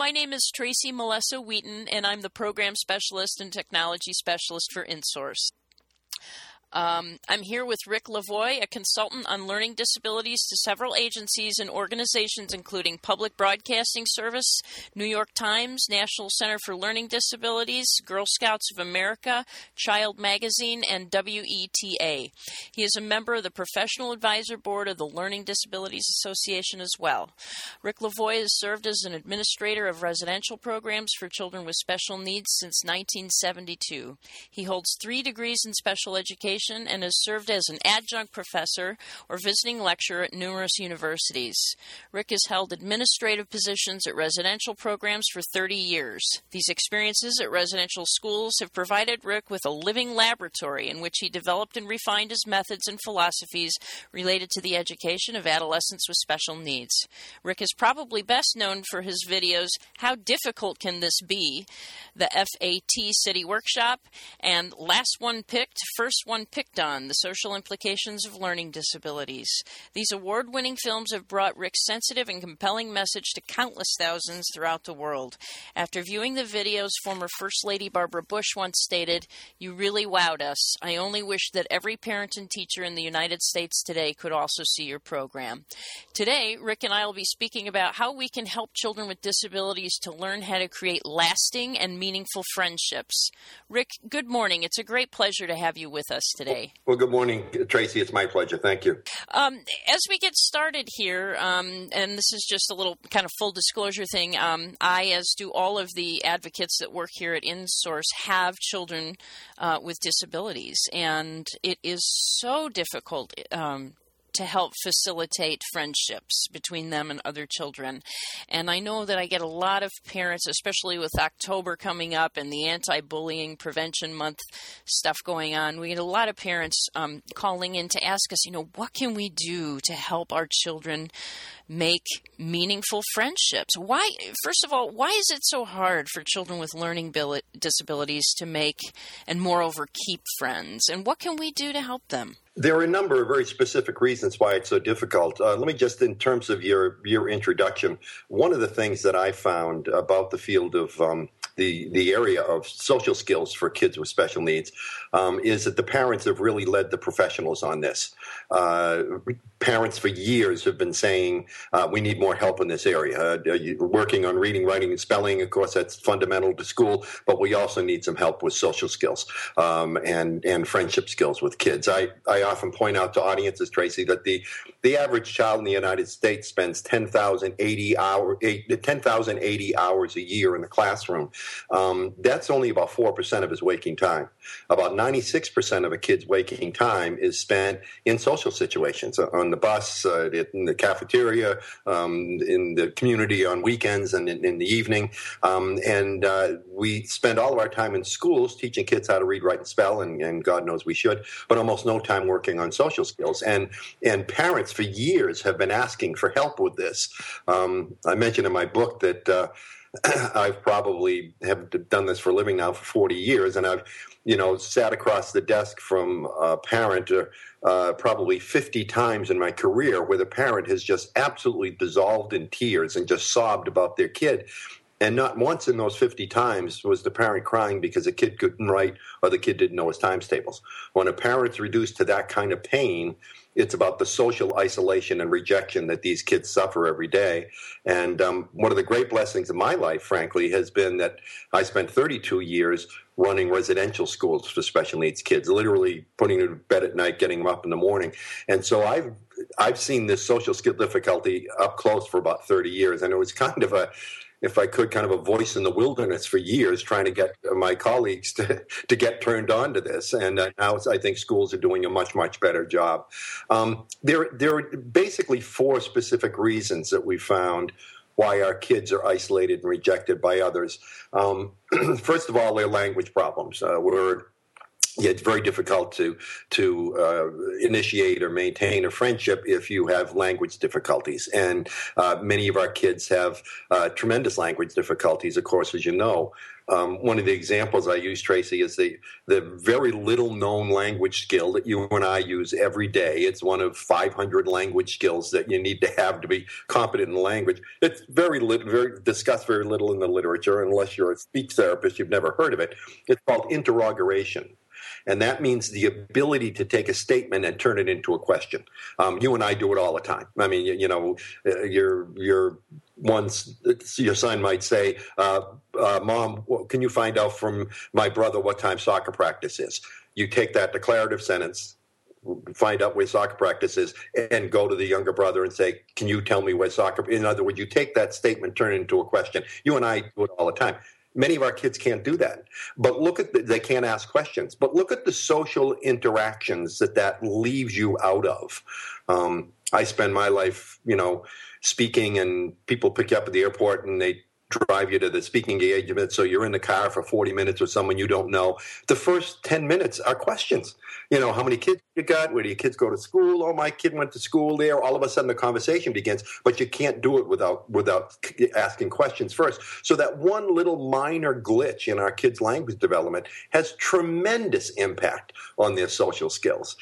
My name is Tracy Melissa Wheaton, and I'm the Program Specialist and Technology Specialist for InSource. I'm here with Rick Lavoie, a consultant on learning disabilities to several agencies and organizations including Public Broadcasting Service, New York Times, National Center for Learning Disabilities, Girl Scouts of America, Child Magazine, and WETA. He is a member of the Professional Advisor Board of the Learning Disabilities Association as well. Rick Lavoie has served as an administrator of residential programs for children with special needs since 1972. He holds 3 degrees in special education and has served as an adjunct professor or visiting lecturer at numerous universities. Rick has held administrative positions at residential programs for 30 years. These experiences at residential schools have provided Rick with a living laboratory in which he developed and refined his methods and philosophies related to the education of adolescents with special needs. Rick is probably best known for his videos, How Difficult Can This Be?, the FAT City Workshop, and Last One Picked, First One Picked On, the social implications of learning disabilities. These award-winning films have brought Rick's sensitive and compelling message to countless thousands throughout the world. After viewing the videos, former First Lady Barbara Bush once stated, "You really wowed us. I only wish that every parent and teacher in the United States today could also see your program." Today, Rick and I will be speaking about how we can help children with disabilities to learn how to create lasting and meaningful friendships. Rick, good morning. It's a great pleasure to have you with us today. Well, good morning, Tracy. It's my pleasure. Thank you. As we get started here, and this is just a little kind of full disclosure thing, I, as do all of the advocates that work here at InSource, have children with disabilities, and it is so difficult to help facilitate friendships between them and other children. And I know that I get a lot of parents, especially with October coming up and the Anti-Bullying Prevention Month stuff going on, we get a lot of parents calling in to ask us, what can we do to help our children make meaningful friendships? First of all, why is it so hard for children with learning disabilities to make and moreover keep friends? And what can we do to help them? There are a number of very specific reasons why it's so difficult. Let me just, in terms of your introduction, one of the things that I found about the field of the area of social skills for kids with special needs is that the parents have really led the professionals on this. Parents for years have been saying, we need more help in this area. Working on reading, writing, and spelling, of course, that's fundamental to school, but we also need some help with social skills and friendship skills with kids. I often point out to audiences, Tracy, that the average child in the United States spends 10,080 hours a year in the classroom. That's only about 4% of his waking time. About 96% of a kid's waking time is spent in social situations, on the bus, in the cafeteria, in the community on weekends and in the evening. And we spend all of our time in schools teaching kids how to read, write, and spell, and God knows we should, but almost no time working on social skills. And parents for years have been asking for help with this. I mentioned in my book that I've probably have done this for a living now for 40 years, and I've sat across the desk from a parent probably 50 times in my career where the parent has just absolutely dissolved in tears and just sobbed about their kid. And not once in those 50 times was the parent crying because the kid couldn't write or the kid didn't know his times tables. When a parent's reduced to that kind of pain, it's about the social isolation and rejection that these kids suffer every day. And one of the great blessings of my life, frankly, has been that I spent 32 years running residential schools for special needs kids, literally putting them to bed at night, getting them up in the morning. And so I've seen this social skill difficulty up close for about 30 years. And it was kind of if I could, kind of a voice in the wilderness for years, trying to get my colleagues to get turned on to this. And now I think schools are doing a much, much better job. There are basically 4 specific reasons that we found why our kids are isolated and rejected by others. First of all, their language problems. it's very difficult to initiate or maintain a friendship if you have language difficulties. And many of our kids have tremendous language difficulties, of course, as you know. One of the examples I use, Tracy, is the very little known language skill that you and I use every day. It's one of 500 language skills that you need to have to be competent in language. It's very discussed very little in the literature, unless you're a speech therapist, you've never heard of it. It's called interrogation. And that means the ability to take a statement and turn it into a question. You and I do it all the time. I mean, your son might say, Mom, can you find out from my brother what time soccer practice is? You take that declarative sentence, find out where soccer practice is, and go to the younger brother and say, can you tell me where soccer? In other words, you take that statement, turn it into a question. You and I do it all the time. Many of our kids can't do that, but they can't ask questions. But look at the social interactions that leaves you out of. I spend my life, speaking, and people pick you up at the airport and they drive you to the speaking engagement. So you're in the car for 40 minutes with someone you don't know. The first 10 minutes are questions. How many kids you got? Where do your kids go to school? Oh, my kid went to school there. All of a sudden the conversation begins, but you can't do it without asking questions first. So that one little minor glitch in our kids' language development has tremendous impact on their social skills.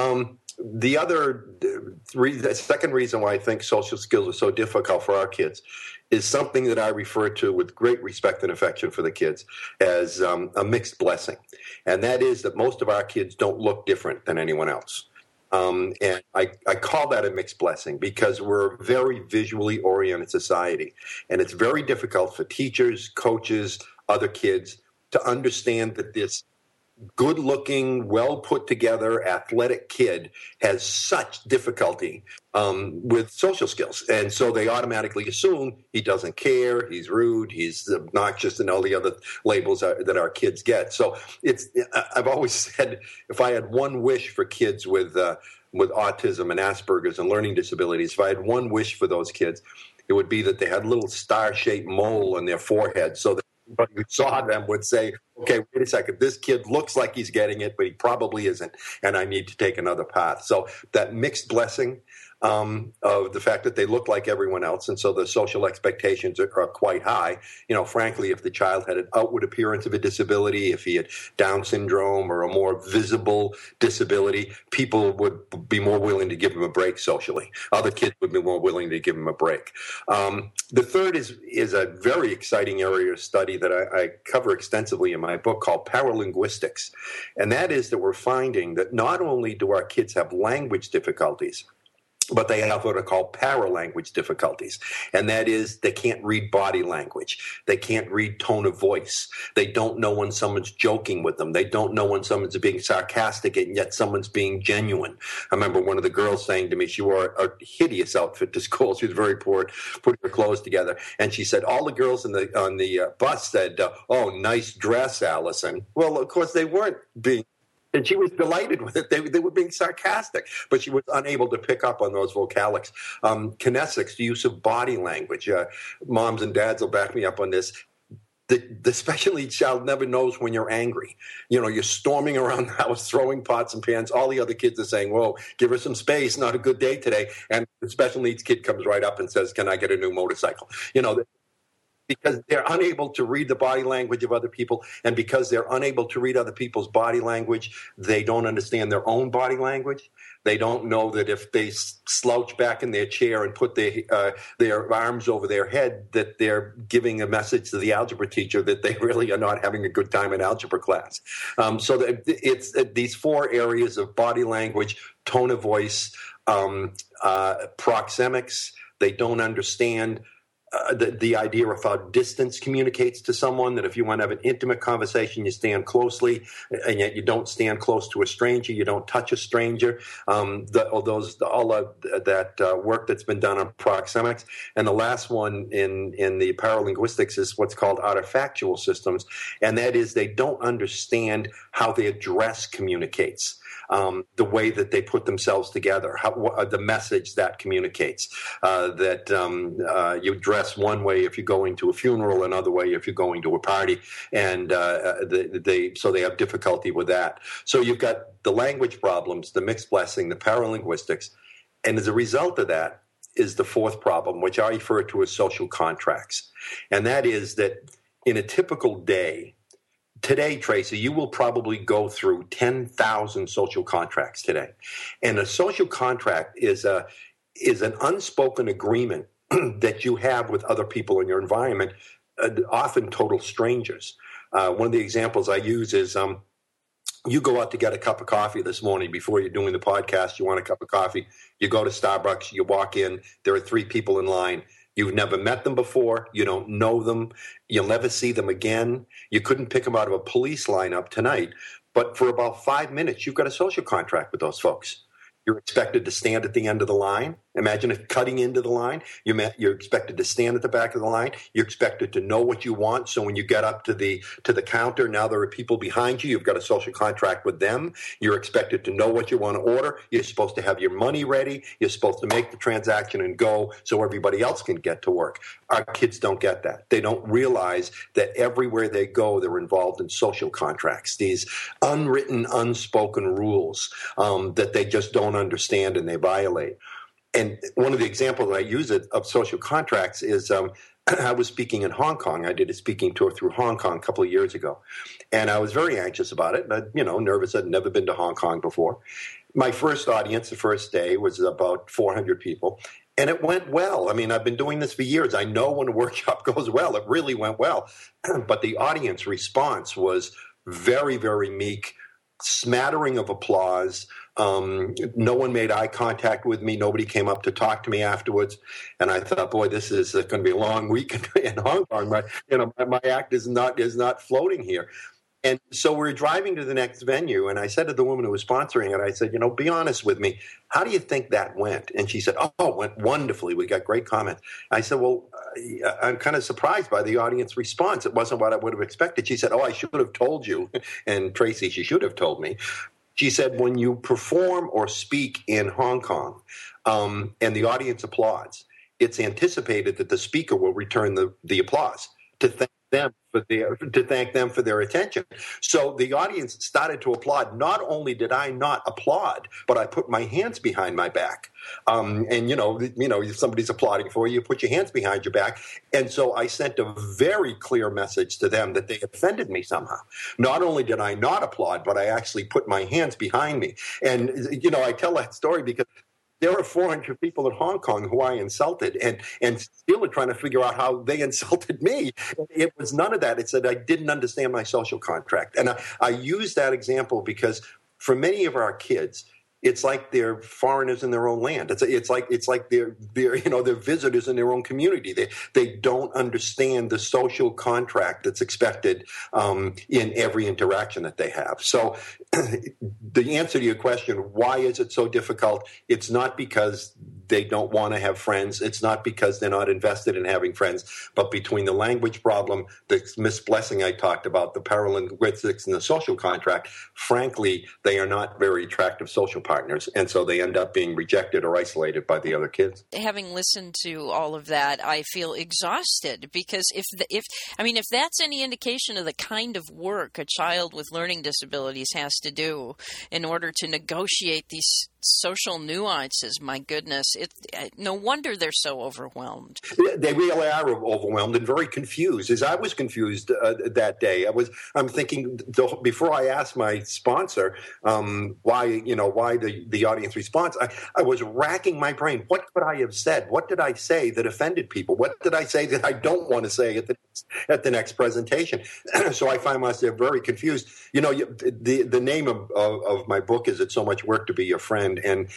The second reason why I think social skills are so difficult for our kids is something that I refer to with great respect and affection for the kids as a mixed blessing. And that is that most of our kids don't look different than anyone else. And I call that a mixed blessing because we're a very visually oriented society. And it's very difficult for teachers, coaches, other kids to understand that this good-looking, well-put-together, athletic kid has such difficulty with social skills. And so they automatically assume he doesn't care, he's rude, he's obnoxious, and all the other labels that our kids get. So I've always said if I had one wish for kids with autism and Asperger's and learning disabilities, if I had one wish for those kids, it would be that they had a little star-shaped mole on their forehead so that anybody who saw them would say, okay, wait a second, this kid looks like he's getting it, but he probably isn't, and I need to take another path. So that mixed blessing of the fact that they look like everyone else, and so the social expectations are quite high. Frankly, if the child had an outward appearance of a disability, if he had Down syndrome or a more visible disability, people would be more willing to give him a break socially. Other kids would be more willing to give him a break. The third is a very exciting area of study that I cover extensively in my book called paralinguistics. And that is that we're finding that not only do our kids have language difficulties, but they have what are called paralanguage difficulties. And that is they can't read body language. They can't read tone of voice. They don't know when someone's joking with them. They don't know when someone's being sarcastic and yet someone's being genuine. I remember one of the girls saying to me, she wore a hideous outfit to school. She was very poor, putting her clothes together. And she said, all the girls on the bus said, oh, nice dress, Allison. Well, of course, they weren't being. And she was delighted with it. They were being sarcastic, but she was unable to pick up on those vocalics. Kinesics, the use of body language. Moms and dads will back me up on this. The special needs child never knows when you're angry. You're storming around the house, throwing pots and pans. All the other kids are saying, whoa, give her some space, not a good day today. And the special needs kid comes right up and says, can I get a new motorcycle? Because they're unable to read the body language of other people, and because they're unable to read other people's body language, they don't understand their own body language. They don't know that if they slouch back in their chair and put their arms over their head, that they're giving a message to the algebra teacher that they really are not having a good time in algebra class. So it's these four areas of body language, tone of voice, proxemics. They don't understand the idea of how distance communicates to someone, that if you want to have an intimate conversation, you stand closely, and yet you don't stand close to a stranger, you don't touch a stranger. That work that's been done on proxemics. And the last one in the paralinguistics is what's called artifactual systems, and that is they don't understand how their dress communicates. the way that they put themselves together, the message that communicates, that you dress one way if you're going to a funeral, another way if you're going to a party, and so they have difficulty with that. So you've got the language problems, the mixed blessing, the paralinguistics, and as a result of that is the fourth problem, which I refer to as social contracts. And that is that in a typical day, today, Tracy, you will probably go through 10,000 social contracts today. And a social contract is an unspoken agreement that you have with other people in your environment, often total strangers. One of the examples I use is you go out to get a cup of coffee this morning before you're doing the podcast. You want a cup of coffee. You go to Starbucks. You walk in. There are 3 people in line. You've never met them before. You don't know them. You'll never see them again. You couldn't pick them out of a police lineup tonight. But for about 5 minutes, you've got a social contract with those folks. You're expected to stand at the end of the line. Imagine if cutting into the line. You're expected to stand at the back of the line. You're expected to know what you want. So when you get up to the counter, now there are people behind you. You've got a social contract with them. You're expected to know what you want to order. You're supposed to have your money ready. You're supposed to make the transaction and go so everybody else can get to work. Our kids don't get that. They don't realize that everywhere they go, they're involved in social contracts, these unwritten, unspoken rules that they just don't understand and they violate. And one of the examples I use of social contracts is I was speaking in Hong Kong. I did a speaking tour through Hong Kong a couple of years ago. And I was very anxious about it, but, nervous. I'd never been to Hong Kong before. My first audience, the first day, was about 400 people. And it went well. I mean, I've been doing this for years. I know when a workshop goes well, it really went well. But the audience response was very, very meek, smattering of applause. No one made eye contact with me. Nobody came up to talk to me afterwards. And I thought, boy, this is going to be a long week in Hong Kong. My act is not floating here. And so we're driving to the next venue, and I said to the woman who was sponsoring it, I said, be honest with me. How do you think that went? And she said, it went wonderfully. We got great comments. I said, well, I'm kind of surprised by the audience response. It wasn't what I would have expected. She said, I should have told you. And Tracy, she should have told me. She said, when you perform or speak in Hong Kong and the audience applauds, it's anticipated that the speaker will return the applause to thank them for their attention. So the audience started to applaud. Not only did I not applaud, but I put my hands behind my back. And if somebody's applauding for you, you put your hands behind your back. And so I sent a very clear message to them that they offended me somehow. Not only did I not applaud, but I actually put my hands behind me. And I tell that story because there are 400 people in Hong Kong who I insulted and still are trying to figure out how they insulted me. It was none of that. It said I didn't understand my social contract. And I use that example because for many of our kids, it's like they're foreigners in their own land. It's like they're visitors in their own community. They don't understand the social contract that's expected in every interaction that they have. So the answer to your question, why is it so difficult? It's not because they don't want to have friends. It's not because they're not invested in having friends. But between the language problem, the misblessing I talked about, the paralinguistics, and the social contract, frankly, they are not very attractive social partners. And so they end up being rejected or isolated by the other kids. Having listened to all of that, I feel exhausted because if that's any indication of the kind of work a child with learning disabilities has to do in order to negotiate these social nuances, my goodness, no wonder they're so overwhelmed. They really are overwhelmed and very confused. As I was confused that day, I'm thinking before I asked my sponsor why the audience response, I was racking my brain. What could I have said? What did I say that offended people? What did I say that I don't want to say at the next presentation? So I find myself very confused. The name of my book is "It's So Much Work to Be Your Friend," and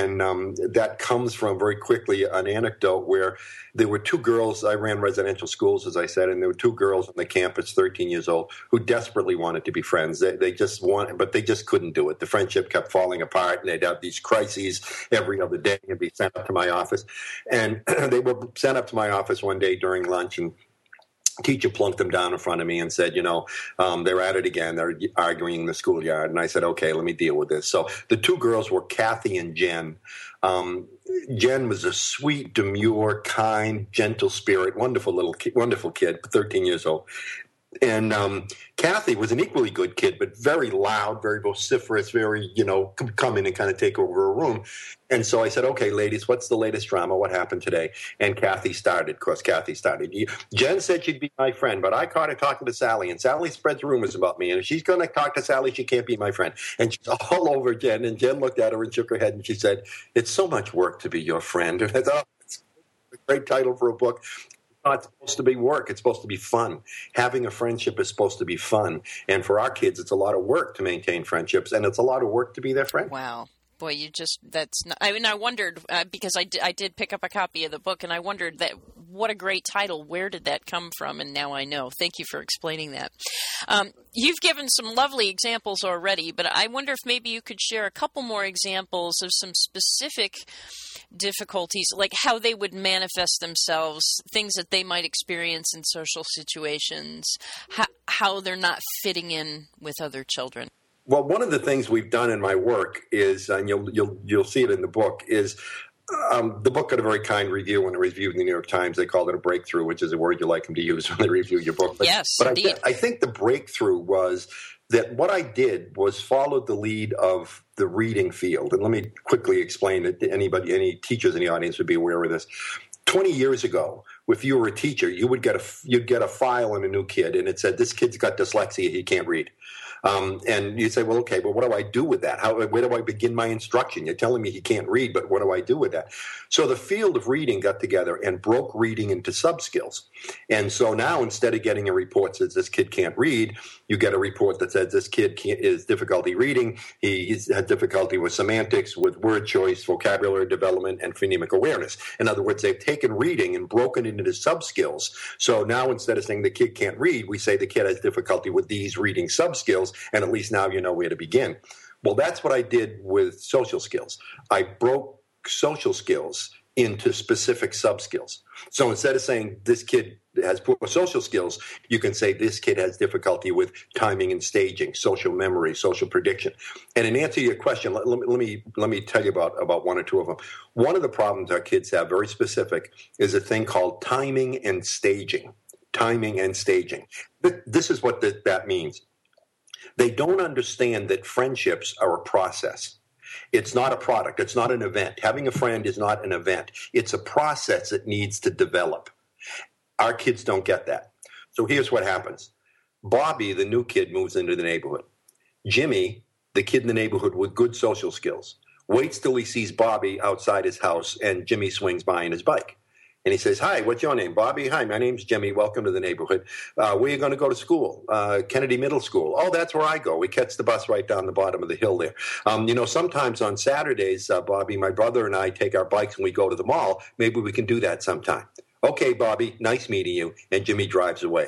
that comes from very quickly an anecdote where there were 2 girls. I ran residential schools, as I said, and there were 2 girls on the campus, 13 years old, who desperately wanted to be friends. They just wanted, but they just couldn't do it. The friendship kept falling apart, and they'd have these crises every other day and be sent up to my office. And they were sent up to my office one day during lunch, and teacher plunked them down in front of me and said, they're at it again. They're arguing in the schoolyard. And I said, okay, let me deal with this. So the two girls were Kathy and Jen. Jen was a sweet, demure, kind, gentle spirit, wonderful kid, 13 years old. And Kathy was an equally good kid, but very loud, very vociferous, very, come in and kind of take over a room. And so I said, okay, ladies, what's the latest drama? What happened today? And Kathy started. Jen said she'd be my friend, but I caught her talking to Sally, and Sally spreads rumors about me. And if she's going to talk to Sally, she can't be my friend. And she's all over Jen. And Jen looked at her and shook her head, and she said, it's so much work to be your friend. And I thought, it's a great title for a book. It's supposed to be work. It's supposed to be fun. Having a friendship is supposed to be fun. And for our kids, it's a lot of work to maintain friendships, and it's a lot of work to be their friend. Wow. Boy, I wondered, because I did pick up a copy of the book, and I wondered what a great title. Where did that come from? And now I know. Thank you for explaining that. You've given some lovely examples already, but I wonder if maybe you could share a couple more examples of some specific difficulties, like how they would manifest themselves, things that they might experience in social situations, how they're not fitting in with other children. Well, one of the things we've done in my work is, and you'll see it in the book, is the book got a very kind review when it reviewed in the New York Times. They called it a breakthrough, which is a word you like them to use when they review your book. Yes, indeed. I think the breakthrough was that what I did was followed the lead of the reading field. And let me quickly explain it to any teachers in the audience would be aware of this. 20 years ago, if you were a teacher, you'd get a file on a new kid, and it said, this kid's got dyslexia, he can't read. And you say, well, okay, but what do I do with that? Where do I begin my instruction? You're telling me he can't read, but what do I do with that? So the field of reading got together and broke reading into sub-skills. And so now instead of getting a report that says this kid can't read, you get a report that says this kid is difficulty reading, he's had difficulty with semantics, with word choice, vocabulary development, and phonemic awareness. In other words, they've taken reading and broken it into sub-skills. So now instead of saying the kid can't read, we say the kid has difficulty with these reading sub-skills, and at least now you know where to begin. Well, that's what I did with social skills. I broke social skills into specific sub-skills. So instead of saying this kid has poor social skills, you can say this kid has difficulty with timing and staging, social memory, social prediction. And in answer to your question, let me tell you about one or two of them. One of the problems our kids have, very specific, is a thing called timing and staging. Timing and staging. This is what that means. They don't understand that friendships are a process. It's not a product. It's not an event. Having a friend is not an event. It's a process that needs to develop. Our kids don't get that. So here's what happens. Bobby, the new kid, moves into the neighborhood. Jimmy, the kid in the neighborhood with good social skills, waits till he sees Bobby outside his house, and Jimmy swings by on his bike. And he says, hi, what's your name? Bobby. Hi, my name's Jimmy. Welcome to the neighborhood. Where are you going to go to school? Kennedy Middle School. Oh, that's where I go. We catch the bus right down the bottom of the hill there. Sometimes on Saturdays, Bobby, my brother and I take our bikes and we go to the mall. Maybe we can do that sometime. Okay, Bobby, nice meeting you. And Jimmy drives away.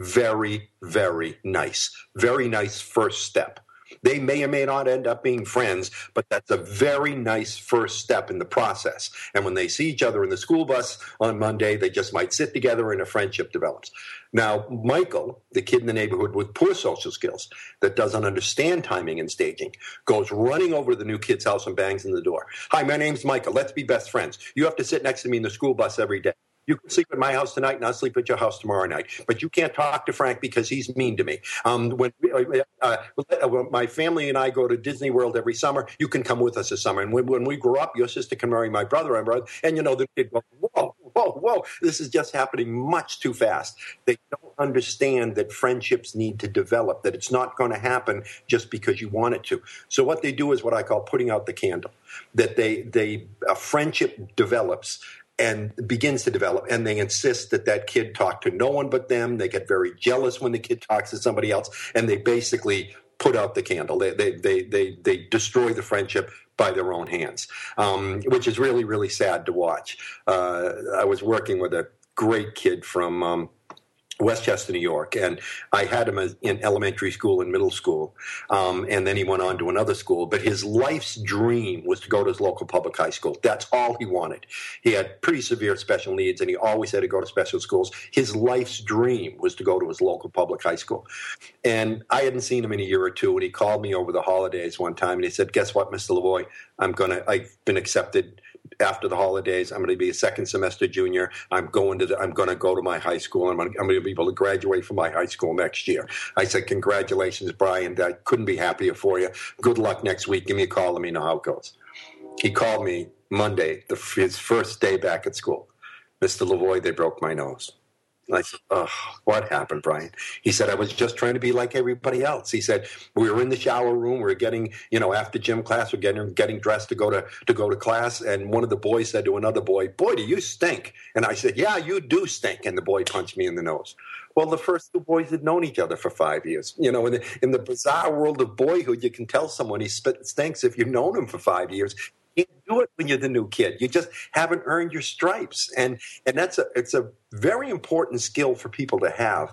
Very, very nice. Very nice first step. They may or may not end up being friends, but that's a very nice first step in the process. And when they see each other in the school bus on Monday, they just might sit together and a friendship develops. Now, Michael, the kid in the neighborhood with poor social skills that doesn't understand timing and staging, goes running over to the new kid's house and bangs on the door. Hi, my name's Michael. Let's be best friends. You have to sit next to me in the school bus every day. You can sleep at my house tonight, and I'll sleep at your house tomorrow night. But you can't talk to Frank because he's mean to me. When my family and I go to Disney World every summer, you can come with us this summer. And when we grow up, your sister can marry my brother. And the kid goes, whoa, this is just happening much too fast. They don't understand that friendships need to develop, that it's not going to happen just because you want it to. So what they do is what I call putting out the candle, that a friendship develops and begins to develop, and they insist that kid talk to no one but them. They get very jealous when the kid talks to somebody else, and they basically put out the candle. They destroy the friendship by their own hands, which is really, really sad to watch. I was working with a great kid from Westchester, New York, and I had him in elementary school and middle school, and then he went on to another school. But his life's dream was to go to his local public high school. That's all he wanted. He had pretty severe special needs, and he always had to go to special schools. His life's dream was to go to his local public high school. And I hadn't seen him in a year or two, and he called me over the holidays one time, and he said, "Guess what, Mr. Lavoie? I've been accepted after the holidays. I'm going to be a second semester junior. I'm going to go to my high school. I'm going to be able to graduate from my high school next year." I said, "Congratulations, Brian. I couldn't be happier for you. Good luck next week. Give me a call. Let me know how it goes." He called me Monday, his first day back at school. "Mr. Lavoie, they broke my nose." I said, "Oh, what happened, Brian?" He said, "I was just trying to be like everybody else." He said, "We were in the shower room. We were getting, after gym class, we're getting dressed to go to class. And one of the boys said to another boy, 'Boy, do you stink?' And I said, 'Yeah, you do stink.' And the boy punched me in the nose." Well, the first two boys had known each other for 5 years. In the bizarre world of boyhood, you can tell someone he stinks if you've known him for 5 years. You can't do it when you're the new kid. You just haven't earned your stripes, and it's a very important skill for people to have.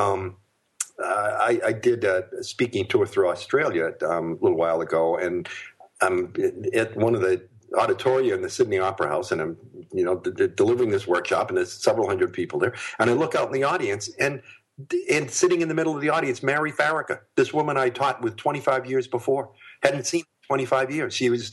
I did a speaking tour through Australia a little while ago, and I'm at one of the auditoria in the Sydney Opera House, and I'm delivering this workshop, and there's several hundred people there, and I look out in the audience, and sitting in the middle of the audience, Mary Farrakha, this woman I taught with 25 years before, hadn't seen 25 years. She was.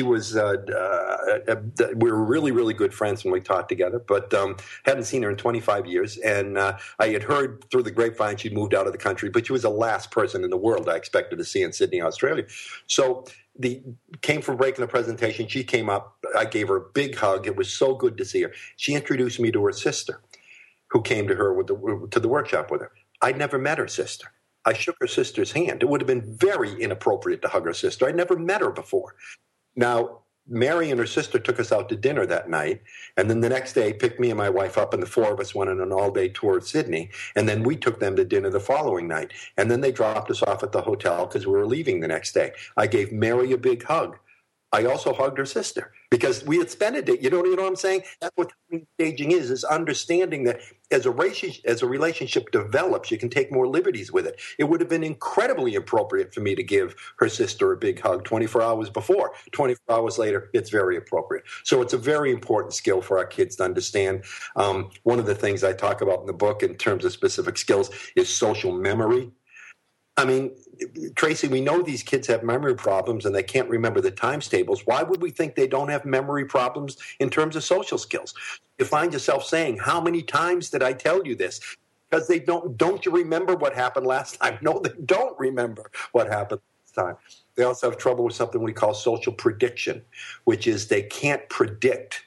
We were really, really good friends when we taught together, but hadn't seen her in 25 years. And I had heard through the grapevine she'd moved out of the country, but she was the last person in the world I expected to see in Sydney, Australia. So came for breaking the presentation. She came up. I gave her a big hug. It was so good to see her. She introduced me to her sister, who came to her to the workshop with her. I'd never met her sister. I shook her sister's hand. It would have been very inappropriate to hug her sister. I'd never met her before. Now, Mary and her sister took us out to dinner that night, and then the next day picked me and my wife up, and the four of us went on an all-day tour of Sydney, and then we took them to dinner the following night, and then they dropped us off at the hotel because we were leaving the next day. I gave Mary a big hug. I also hugged her sister because we had spent a day. You know what I'm saying? That's what staging is understanding that as a relationship develops, you can take more liberties with it. It would have been incredibly appropriate for me to give her sister a big hug 24 hours before. 24 hours later, it's very appropriate. So it's a very important skill for our kids to understand. One of the things I talk about in the book in terms of specific skills is social memory. I mean, Tracy, we know these kids have memory problems and they can't remember the times tables. Why would we think they don't have memory problems in terms of social skills? You find yourself saying, "How many times did I tell you this?" Because they don't you remember what happened last time? No, they don't remember what happened last time. They also have trouble with something we call social prediction, which is they can't predict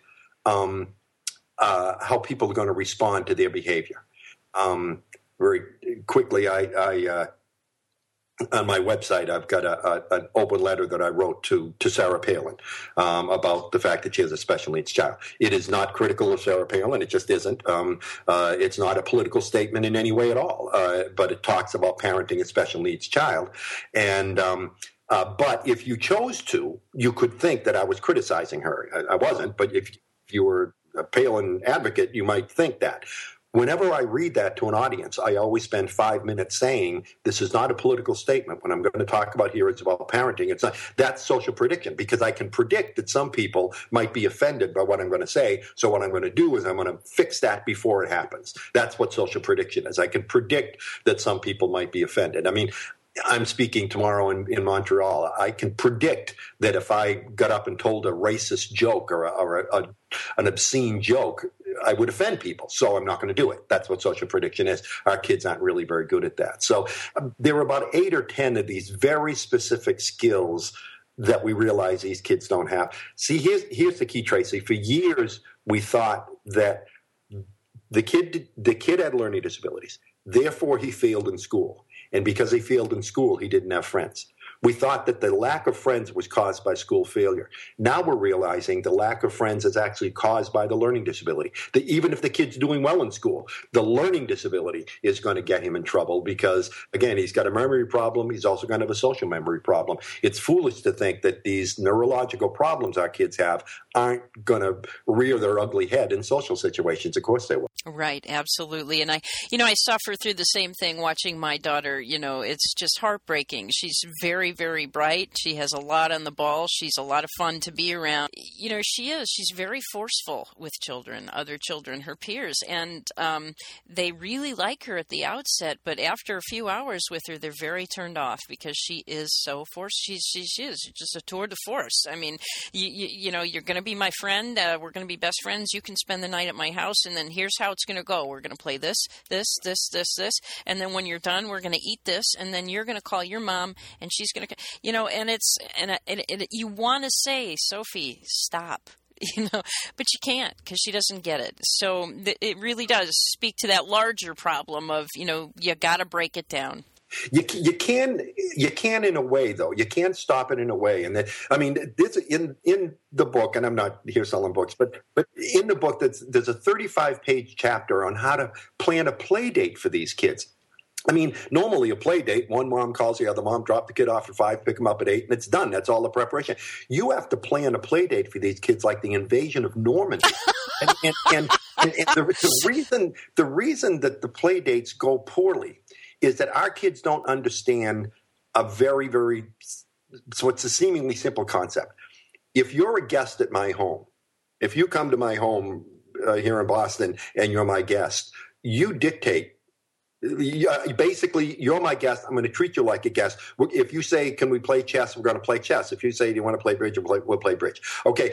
how people are going to respond to their behavior. Very quickly, I on my website, I've got an open letter that I wrote to Sarah Palin about the fact that she has a special needs child. It is not critical of Sarah Palin. It just isn't. It's not a political statement in any way at all, but it talks about parenting a special needs child. And but if you chose to, you could think that I was criticizing her. I wasn't, but if you were a Palin advocate, you might think that. Whenever I read that to an audience, I always spend 5 minutes saying, this is not a political statement. What I'm going to talk about here is about parenting. It's not, that's social prediction, because I can predict that some people might be offended by what I'm going to say. So what I'm going to do is I'm going to fix that before it happens. That's what social prediction is. I can predict that some people might be offended. I mean, I'm speaking tomorrow in Montreal. I can predict that if I got up and told a racist joke or an obscene joke, I would offend people. So I'm not going to do it. That's what social prediction is. Our kids aren't really very good at that. So there are about 8 or 10 of these very specific skills that we realize these kids don't have. See, here's the key, Tracy. For years, we thought that the kid had learning disabilities. Therefore, he failed in school. And because he failed in school, he didn't have friends. We thought that the lack of friends was caused by school failure. Now we're realizing the lack of friends is actually caused by the learning disability. That even if the kid's doing well in school, the learning disability is going to get him in trouble because, again, he's got a memory problem. He's also going to have a social memory problem. It's foolish to think that these neurological problems our kids have aren't going to rear their ugly head in social situations. Of course they will. Right, absolutely. And I suffer through the same thing watching my daughter. It's just heartbreaking. She's very, very bright. She has a lot on the ball. She's a lot of fun to be around. She is. She's very forceful with children, other children, her peers. And they really like her at the outset, but after a few hours with her, they're very turned off because she is so forced. She is just a tour de force. I mean, you're going to be my friend. We're going to be best friends. You can spend the night at my house, and then here's how it's going to go. We're going to play this, and then when you're done, we're going to eat this, and then you're going to call your mom, and she's going to, and you want to say, Sophie, stop. But you can't because she doesn't get it. So it really does speak to that larger problem of, you got to break it down. You can in a way, though. You can stop it in a way. And this in the book, and I'm not here selling books, but in the book, there's a 35-page chapter on how to plan a play date for these kids. I mean, normally a play date, one mom calls the other mom, drop the kid off at 5, pick him up at 8, and it's done. That's all the preparation. You have to plan a play date for these kids like the invasion of Normandy. and the reason that the play dates go poorly is that our kids don't understand so it's a seemingly simple concept. If you're a guest at my home, if you come to my home here in Boston and you're my guest, you dictate. Basically, you're my guest. I'm going to treat you like a guest. If you say, can we play chess, we're going to play chess. If you say, do you want to play bridge, we'll play bridge. Okay.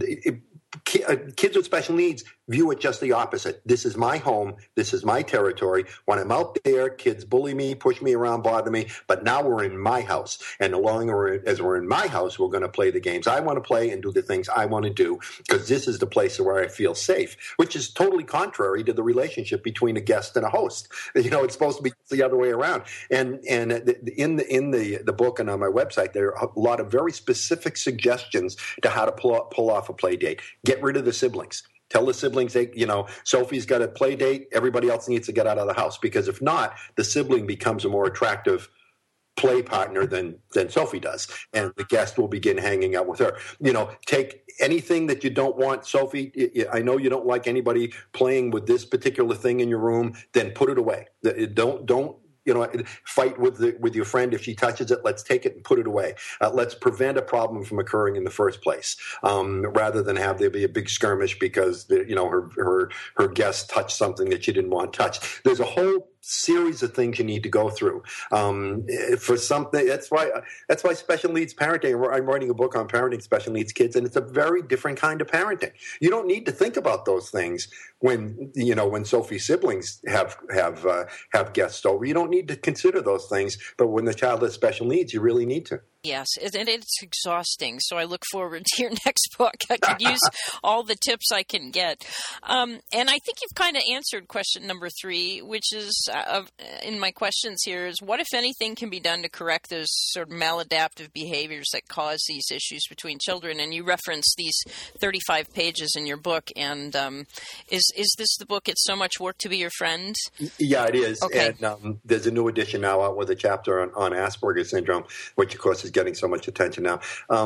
Kids with special needs view it just the opposite. This is my home. This is my territory. When I'm out there, kids bully me, push me around, bother me. But now we're in my house. And as long as we're in my house, we're going to play the games I want to play and do the things I want to do because this is the place where I feel safe, which is totally contrary to the relationship between a guest and a host. It's supposed to be the other way around. And in the book and on my website, there are a lot of very specific suggestions to how to pull off a play date. Get rid of the siblings. Tell the siblings, Sophie's got a play date. Everybody else needs to get out of the house because if not, the sibling becomes a more attractive play partner than Sophie does, and the guest will begin hanging out with her. Take anything that you don't want, Sophie. I know you don't like anybody playing with this particular thing in your room. Then put it away. Don't. Fight with your friend if she touches it. Let's take it and put it away. Let's prevent a problem from occurring in the first place, rather than have there be a big skirmish because her guest touched something that she didn't want touched. There's a whole series of things you need to go through for something. That's why special needs parenting. I'm writing a book on parenting special needs kids, and it's a very different kind of parenting. You don't need to think about those things when Sophie's siblings have guests over. You don't need to consider those things, but when the child has special needs, you really need to. Yes, and it's exhausting. So I look forward to your next book. I could use all the tips I can get. And I think you've kind of answered question number 3, which is in my questions here is what, if anything, can be done to correct those sort of maladaptive behaviors that cause these issues between children? And you reference these 35 pages in your book. And is this the book, It's So Much Work to Be Your Friend? Yeah, it is. Okay. And there's a new edition now out with a chapter on Asperger's syndrome, which, of course, is getting so much attention now.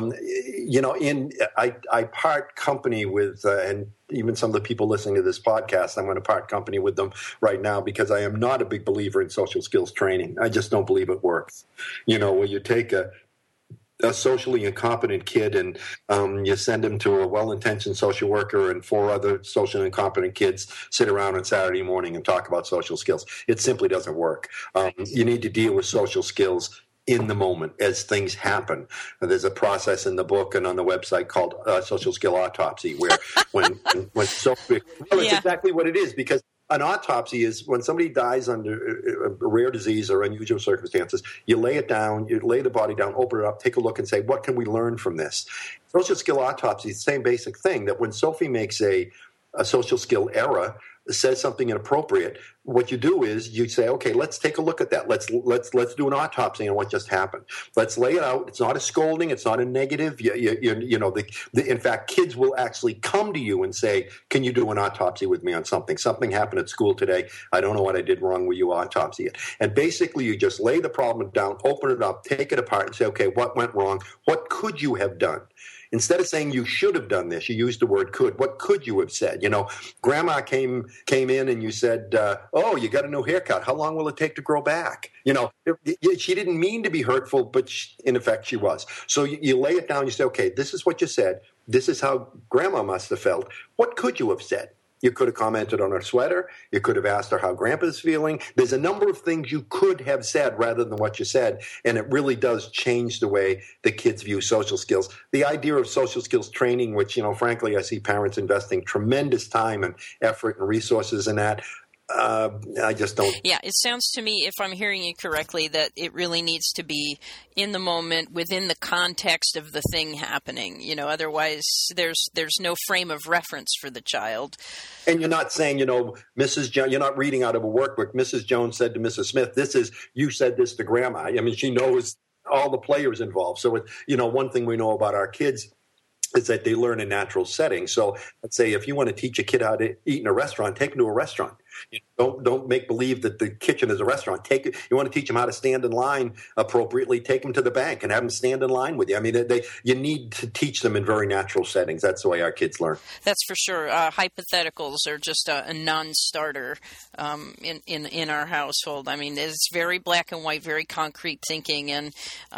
I part company with, and even some of the people listening to this podcast, I'm going to part company with them right now because I am not a big believer in social skills training. I just don't believe it works. Where you take a socially incompetent kid and you send him to a well-intentioned social worker and 4 other socially incompetent kids sit around on Saturday morning and talk about social skills. It simply doesn't work. You need to deal with social skills in the moment as things happen. There's a process in the book and on the website called social skill autopsy, where it's exactly what it is, because an autopsy is when somebody dies under a rare disease or unusual circumstances, you lay it down, you lay the body down, open it up, take a look and say, what can we learn from this? Social skill autopsy is the same basic thing, that when Sophie makes a social skill error, says something inappropriate, what you do is you say, okay, let's take a look at that. Let's do an autopsy on what just happened. Let's lay it out. It's not a scolding. It's not a negative. In fact, kids will actually come to you and say, can you do an autopsy with me on something? Something happened at school today. I don't know what I did wrong. Will you autopsy it? And basically you just lay the problem down, open it up, take it apart and say, okay, what went wrong? What could you have done? Instead of saying you should have done this, you used the word could. What could you have said? Grandma came in and you said, oh, you got a new haircut. How long will it take to grow back? She didn't mean to be hurtful, but in effect she was. So you lay it down, you say, okay, this is what you said. This is how grandma must have felt. What could you have said? You could have commented on her sweater. You could have asked her how grandpa's feeling. There's a number of things you could have said rather than what you said, and it really does change the way the kids view social skills. The idea of social skills training, which, frankly, I see parents investing tremendous time and effort and resources in that. I just don't. Yeah, it sounds to me, if I'm hearing you correctly, that it really needs to be in the moment, within the context of the thing happening. Otherwise there's no frame of reference for the child. And you're not saying, Mrs. Jones, you're not reading out of a workbook. Mrs. Jones said to Mrs. Smith, you said this to grandma. I mean, she knows all the players involved. So, one thing we know about our kids is that they learn in natural settings. So let's say if you want to teach a kid how to eat in a restaurant, take them to a restaurant. Don't make believe that the kitchen is a restaurant. You want to teach them how to stand in line appropriately, take them to the bank and have them stand in line with you. I mean, you need to teach them in very natural settings. That's the way our kids learn. That's for sure. Hypotheticals are just a non-starter in our household. I mean, it's very black and white, very concrete thinking, and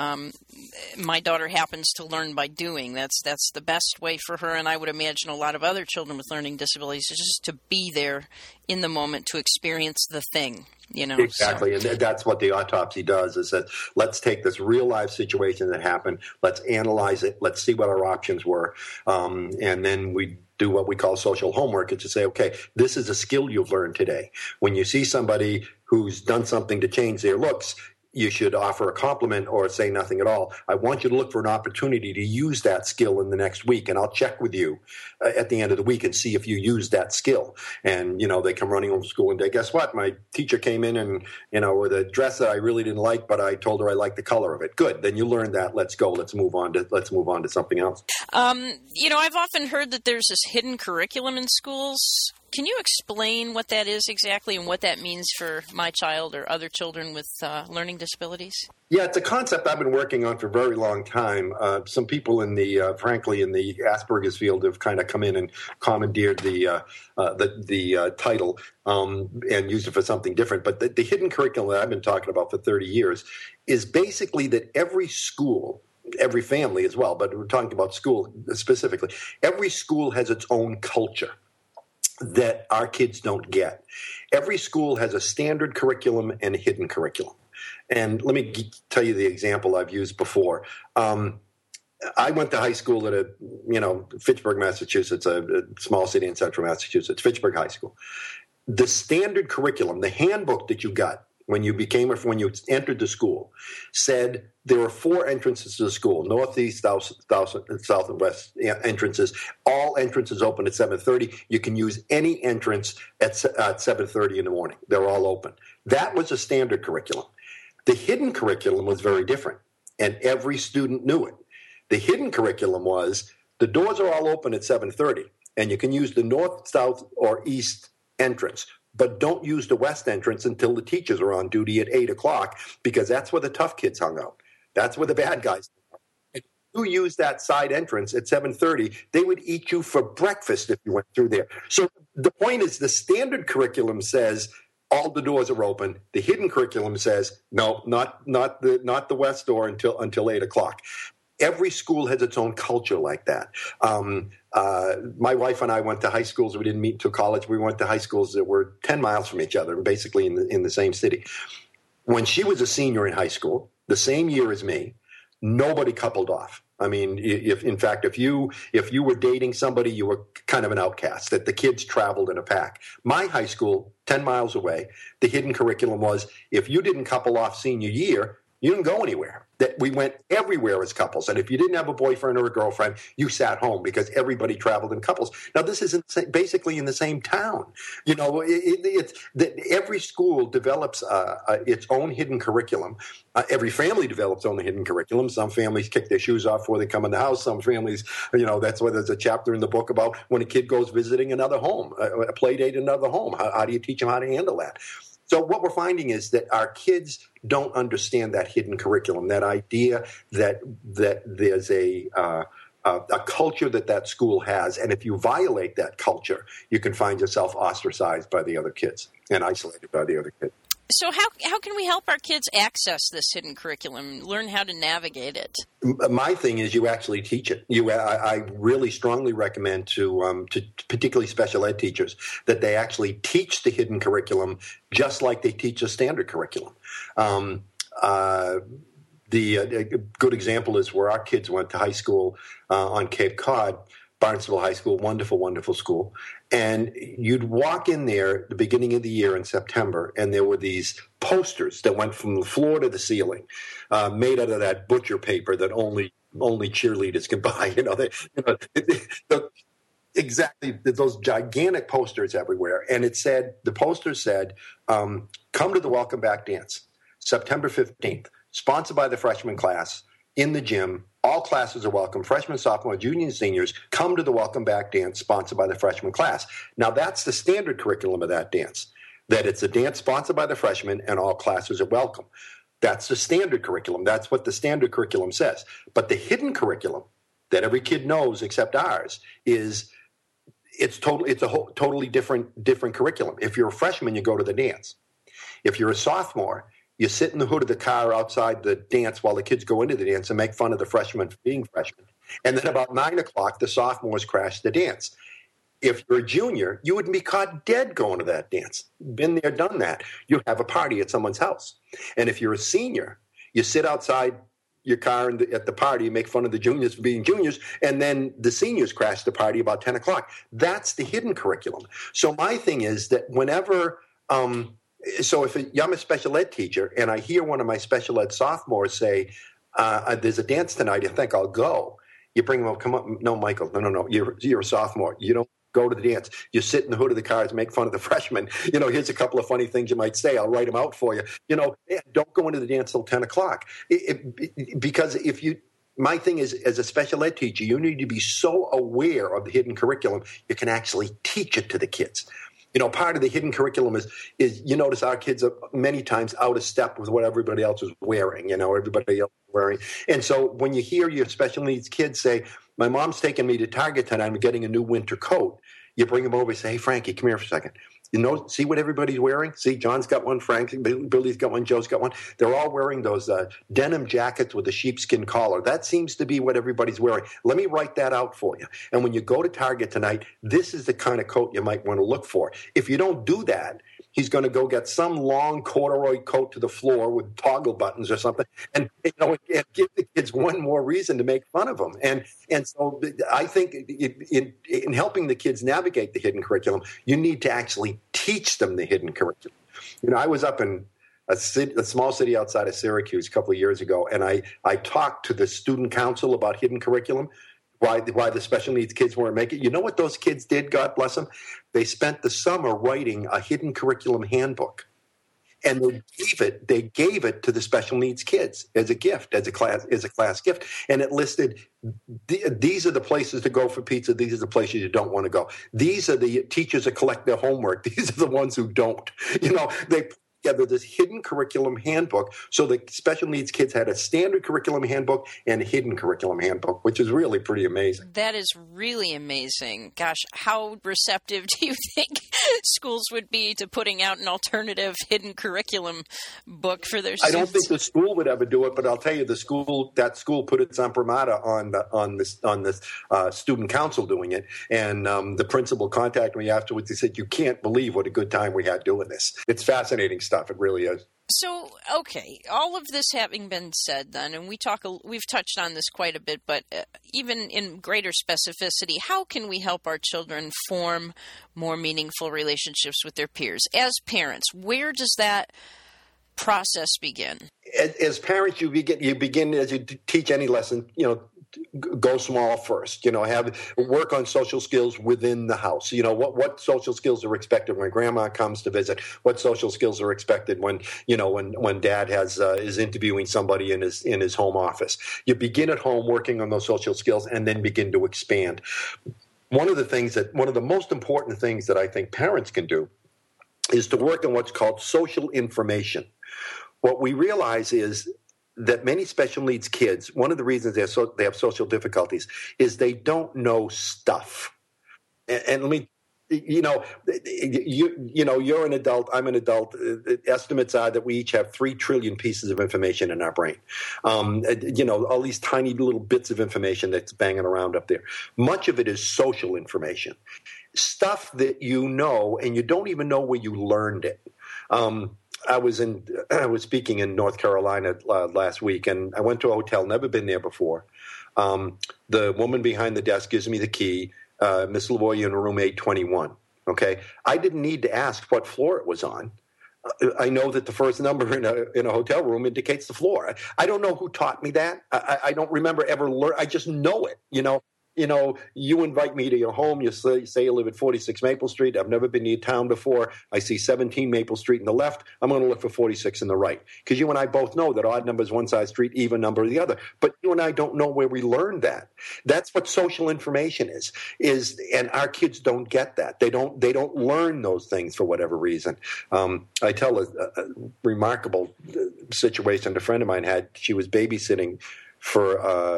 my daughter happens to learn by doing. That's the best way for her, and I would imagine a lot of other children with learning disabilities, is just to be there in the moment to experience the thing, Exactly, So. and that's what the autopsy does, is that let's take this real life situation that happened, let's analyze it, let's see what our options were, and then we do what we call social homework. It's to say, okay, this is a skill you've learned today. When you see somebody who's done something to change their looks, you should offer a compliment or say nothing at all. I want you to look for an opportunity to use that skill in the next week, and I'll check with you at the end of the week and see if you use that skill. And, they come running home from school and they, guess what? My teacher came in and, with a dress that I really didn't like, but I told her I liked the color of it. Good. Then you learned that. Let's go. Let's move on to something else. I've often heard that there's this hidden curriculum in schools. Can you explain what that is exactly and what that means for my child or other children with learning disabilities? Yeah, it's a concept I've been working on for a very long time. Some people in the Asperger's field have kind of come in and commandeered the title and used it for something different. But the hidden curriculum that I've been talking about for 30 years is basically that every school, every family as well, but we're talking about school specifically, every school has its own culture that our kids don't get. Every school has a standard curriculum and a hidden curriculum. And let me tell you the example I've used before. I went to high school at Fitchburg, Massachusetts, a small city in central Massachusetts, Fitchburg High School. The standard curriculum, the handbook that you got when you entered the school, said there are 4 entrances to the school: northeast, south, and west entrances. All entrances open at 7:30. You can use any entrance at 7:30 in the morning. They're all open. That was a standard curriculum. The hidden curriculum was very different, and every student knew it. The hidden curriculum was the doors are all open at 7:30, and you can use the north, south, or east entrance. But don't use the west entrance until the teachers are on duty at 8 o'clock, because that's where the tough kids hung out. That's where the bad guys hung out. If you use that side entrance at 7:30, they would eat you for breakfast if you went through there. So the point is, the standard curriculum says all the doors are open. The hidden curriculum says, no, not the west door until 8 o'clock. Every school has its own culture like that. My wife and I went to high schools. We didn't meet until college. We went to high schools that were 10 miles from each other, basically in the same city. When she was a senior in high school, the same year as me, nobody coupled off. I mean, if you were dating somebody, you were kind of an outcast, that the kids traveled in a pack. My high school, 10 miles away, the hidden curriculum was, if you didn't couple off senior year, you didn't go anywhere. That we went everywhere as couples. And if you didn't have a boyfriend or a girlfriend, you sat home, because everybody traveled in couples. Now, this is basically in the same town. It's that every school develops its own hidden curriculum. Every family develops its own hidden curriculum. Some families kick their shoes off before they come in the house. Some families, that's why there's a chapter in the book about when a kid goes visiting another home, a play date in another home. How do you teach them how to handle that? So what we're finding is that our kids don't understand that hidden curriculum, that idea that there's a a culture that school has. And if you violate that culture, you can find yourself ostracized by the other kids and isolated by the other kids. So how can we help our kids access this hidden curriculum, learn how to navigate it? My thing is you actually teach it. I really strongly recommend to particularly special ed teachers that they actually teach the hidden curriculum just like they teach a standard curriculum. A good example is where our kids went to high school on Cape Cod, Barnesville High School, wonderful, wonderful school. And you'd walk in there at the beginning of the year in September, and there were these posters that went from the floor to the ceiling, made out of that butcher paper that only cheerleaders can buy. Exactly, those gigantic posters everywhere. And the poster said, come to the Welcome Back Dance, September 15th, sponsored by the freshman class, in the gym. All classes are welcome. Freshmen, sophomores, juniors, and seniors, come to the Welcome Back Dance sponsored by the freshman class. Now, that's the standard curriculum of that dance, that it's a dance sponsored by the freshmen and all classes are welcome. That's the standard curriculum. That's what the standard curriculum says. But the hidden curriculum that every kid knows except ours it's a totally different curriculum. If you're a freshman, you go to the dance. If you're a sophomore, you sit in the hood of the car outside the dance while the kids go into the dance and make fun of the freshmen for being freshmen. And then about 9 o'clock, the sophomores crash the dance. If you're a junior, you wouldn't be caught dead going to that dance. Been there, done that. You have a party at someone's house. And if you're a senior, you sit outside your car at the party, make fun of the juniors for being juniors, and then the seniors crash the party about 10 o'clock. That's the hidden curriculum. So my thing is that whenever so if I'm a special ed teacher and I hear one of my special ed sophomores say, there's a dance tonight, I think I'll go. You bring them up, come up. No, Michael, no. You're a sophomore. You don't go to the dance. You sit in the hood of the cars, make fun of the freshmen. Here's a couple of funny things you might say. I'll write them out for you. Don't go into the dance till 10 o'clock. Because my thing is, as a special ed teacher, you need to be so aware of the hidden curriculum, you can actually teach it to the kids. Part of the hidden curriculum is you notice our kids are many times out of step with what everybody else is wearing, everybody else is wearing. And so when you hear your special needs kids say, my mom's taking me to Target tonight, I'm getting a new winter coat, you bring them over and say, hey, Frankie, come here for a second. See what everybody's wearing? See, John's got one, Billy's got one, Joe's got one. They're all wearing those denim jackets with a sheepskin collar. That seems to be what everybody's wearing. Let me write that out for you. And when you go to Target tonight, this is the kind of coat you might want to look for. If you don't do that, he's going to go get some long corduroy coat to the floor with toggle buttons or something, and give the kids one more reason to make fun of them. And so I think in helping the kids navigate the hidden curriculum, you need to actually teach them the hidden curriculum. I was up in a small city outside of Syracuse a couple of years ago, and I talked to the student council about hidden curriculum. Why the special needs kids weren't making it. You know what those kids did, God bless them? They spent the summer writing a hidden curriculum handbook. And they gave it to the special needs kids as a gift, as a class gift. And it listed, these are the places to go for pizza. These are the places you don't want to go. These are the teachers that collect their homework. These are the ones who don't. They put together this hidden curriculum handbook. So the special needs kids had a standard curriculum handbook and a hidden curriculum handbook, which is really pretty amazing. That is really amazing. Gosh, how receptive do you think schools would be to putting out an alternative hidden curriculum book for their students? I don't think the school would ever do it, but I'll tell you, that school put its imprimatur on this student council doing it. And the principal contacted me afterwards. He said, you can't believe what a good time we had doing this. It's fascinating stuff. It really is. So, okay, all of this having been said then, and we've touched on this quite a bit, but even in greater specificity, how can we help our children form more meaningful relationships with their peers? As parents, where does that process begin? As parents, you begin as you teach any lesson, go small first, work on social skills within the house. What social skills are expected when grandma comes to visit? What social skills are expected when dad is interviewing somebody in his home office? You begin at home working on those social skills and then begin to expand. One of the most important things that I think parents can do is to work on what's called social information. What we realize is that many special needs kids, one of the reasons they have social difficulties is they don't know stuff. And let me, you're an adult, I'm an adult. Estimates are that we each have 3 trillion pieces of information in our brain. All these tiny little bits of information that's banging around up there. Much of it is social information, stuff that you know and you don't even know where you learned it. I was speaking in North Carolina last week, and I went to a hotel, never been there before. The woman behind the desk gives me the key. Miss Lavoie, you're in room 821. Okay, I didn't need to ask what floor it was on. I know that the first number in a hotel room indicates the floor. I don't know who taught me that. I don't remember ever learn. I just know it. You invite me to your home. You say you live at 46 Maple Street. I've never been to your town before. I see 17 Maple Street in the left. I'm going to look for 46 in the right. Because you and I both know that odd number is one side street, even number the other. But you and I don't know where we learned that. That's what social information is. And our kids don't get that. They don't learn those things for whatever reason. I tell a remarkable situation a friend of mine had. She was babysitting for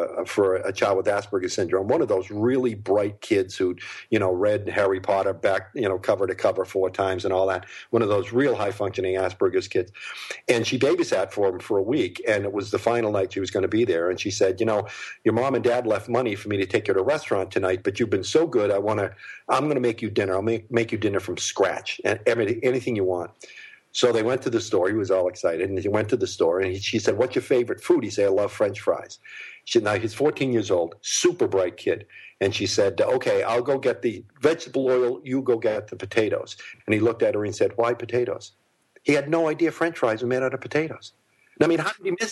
a child with Asperger's syndrome, one of those really bright kids who, read Harry Potter back, cover to cover 4 times and all that. One of those real high functioning Asperger's kids. And she babysat for him for a week, and it was the final night she was going to be there. And she said, your mom and dad left money for me to take you to a restaurant tonight, but you've been so good. I'm going to make you dinner. I'll make you dinner from scratch and anything you want. So they went to the store. He was all excited. And he went to the store, and she said, what's your favorite food? He said, I love French fries. She said, now he's 14 years old, super bright kid. And she said, okay, I'll go get the vegetable oil. You go get the potatoes. And he looked at her and said, why potatoes? He had no idea French fries were made out of potatoes. I mean, how did you miss?